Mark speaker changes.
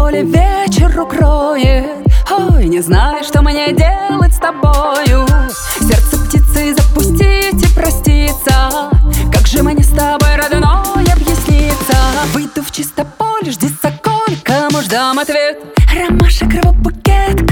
Speaker 1: поле вечер укроет. Ой, не знаю, что мне делать с тобою. Сердце птицы запустить и проститься. Как же мне с тобой, родной, объясниться? Выйду в чисто поле, жди соколь, кому ждам ответ. Ромашек, рву букет,